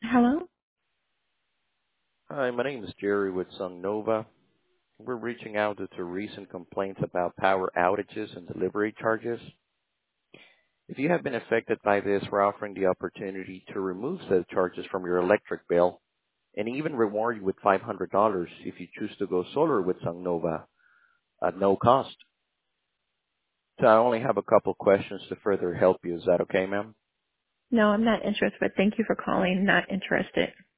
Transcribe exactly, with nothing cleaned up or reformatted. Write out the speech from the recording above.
Hello? Hi, my name is Jerry with SunNova. We're reaching out due to recent complaints about power outages and delivery charges. If you have been affected by this, we're offering the opportunity to remove said charges from your electric bill and even reward you with five hundred dollars if you choose to go solar with SunNova at no cost. So I only have a couple questions to further help you. Is that okay, ma'am? No, I'm not interested, but thank you for calling. Not interested.